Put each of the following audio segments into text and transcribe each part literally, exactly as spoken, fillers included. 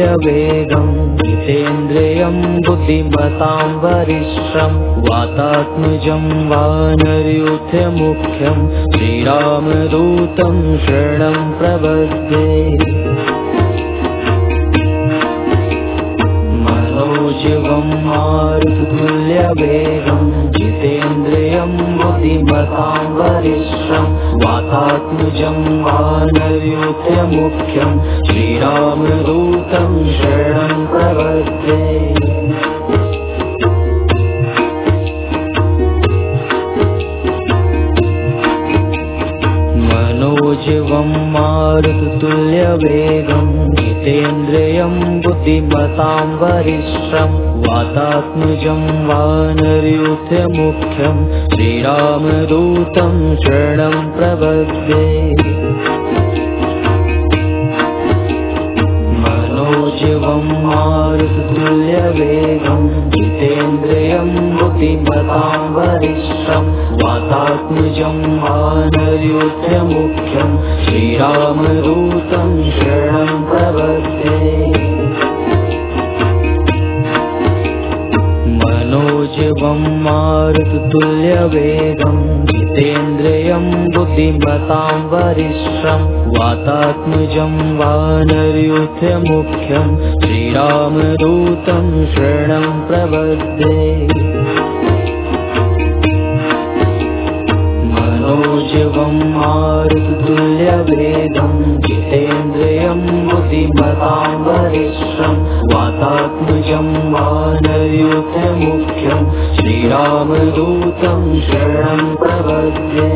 तुल्यवेगं जितेन्द्रियं बुद्धिमतां वरिष्ठं वातात्मजं वानरयूथमुख्यं श्रीरामदूतं शरणं प्रपद्ये। मनोजवं मारुततुल्यवेगं जितेन्द्रियं बुद्धिमतां वरिष्ठं वातात्मजं वानरयूथमुख्यं श्रीरामदूतं शरणं प्रपद्ये। मनोजवं मारुततुल्यवेगं जितेन्द्रियं बुद्धिमतां वरिष्ठं वातात्मजं वानरयूथमुख्यं श्रीरामदूतं शरणं प्रपद्ये। मनोजवं मारुततुल्यवेगं जितेन्द्रियं बुद्धिमतां वरिष्ठं वातात्मजं वानरयूथमुख्यं श्रीरामदूतं शरणं प्रपद्ये। मनोजवं मारुततुल्यवेगं जितेन्द्रियं बुद्धिमतां वरिष्ठं वातात्मजं वानरयूथमुख्यं श्रीरामदूतं शरणं प्रपद्ये। मनोजवं मारुततुल्यवेगं जितेन्द्रियं बुद्धिमतां वरिष्ठं वातात्मजं वानरयूथमुख्यं श्रीरामदूतं शरणं प्रपद्ये।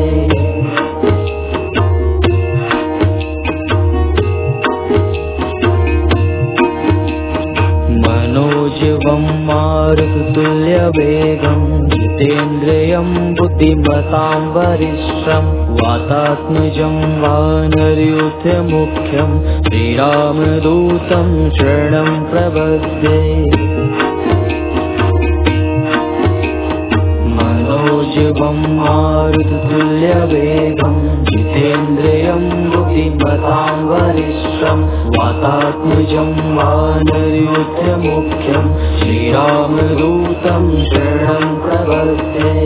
मनोजवं मारुततुल्यवेगं जितेन्द्रियं बुद्धिमतां वरिष्ठं वातात्मजं वानरयूथमुख्यं श्रीरामदूतं शरणं प्रपद्ये। मनोजवं मारुततुल्यवेगं जितेन्द्रियं बुद्धिमतां वरिष्ठं वातात्मजं वानरयूथमुख्यं श्रीरामदूतं शरणं प्रपद्ये।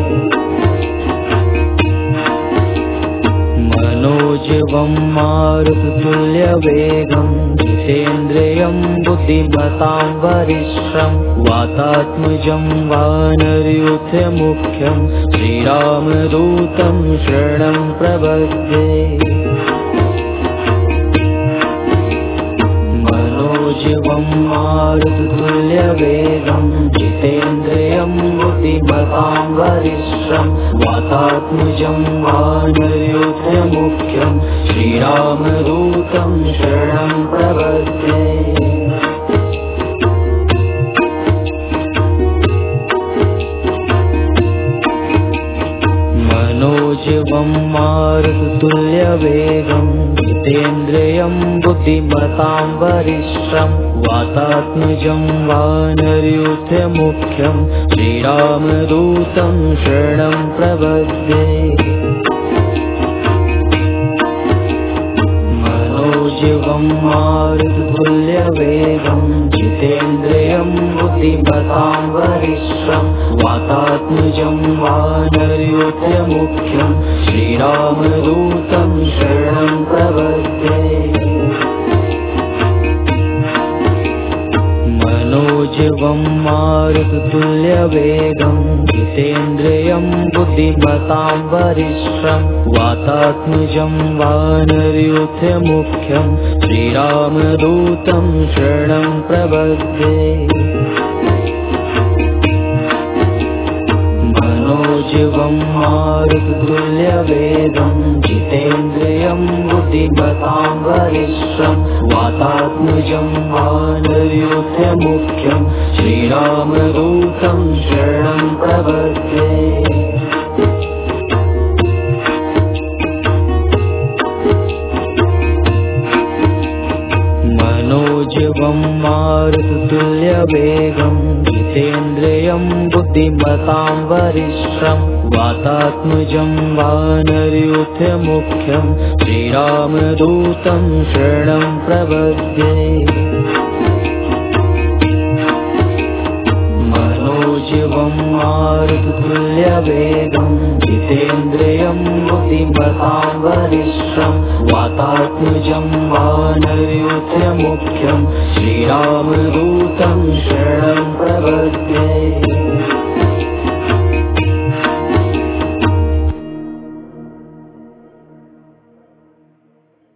मनोजवं मारुततुल्यवेगं जितेन्द्रियं बुद्धिमतां वरिष्ठं वातात्मजं वानरयूथमुख्यं श्रीरामदूतं शरणं प्रपद्ये। मनोजवं मारुततुल्यवेगं जितेन्द्रियं बुद्धिमतां वरिष्ठं वातात्मजं वानरयूथमुख्यं श्रीरामदूतं शरणं प्रपद्ये। मनोजवं मारुततुल्यवेगं जितेन्द्रियं बुद्धिमतां वरिष्ठं वातात्मजं वानरयूथमुख्यं श्रीरामदूतं शरणं प्रपद्ये। मनोजवं मारुततुल्यवेगं जितेन्द्रियं बुद्धिमतां वरिष्ठं वातात्मजं वानरयूथमुख्यं श्रीरामदूतं शरणं प्रपद्ये। मनोजवं मारुततुल्यवेगं जितेन्द्रियं बुद्धिमतां वरिष्ठं वातात्मजं वानरयूथमुख्यं श्रीरामदूतं शरणं प्रपद्ये। मनोजवं मारुततुल्यवेगं जितेन्द्रियं बुद्धिमतां वरिष्ठं वातात्मजं वानरयूथमुख्यं श्रीरामदूतं शरणं प्रपद्ये। मनोजवं मारुततुल्यवेगं जितेन्द्रियं बुद्धिमतां वरिष्ठं वातात्मजं वानरयूथमुख्यं श्रीरामदूतं शरणं प्रपद्ये। मारुततुल्यवेगं जितेन्द्रियं बुद्धिमतां वरिष्ठं वातात्मजं वानरयूथमुख्यं श्रीरामदूतं शरणं प्रपद्ये।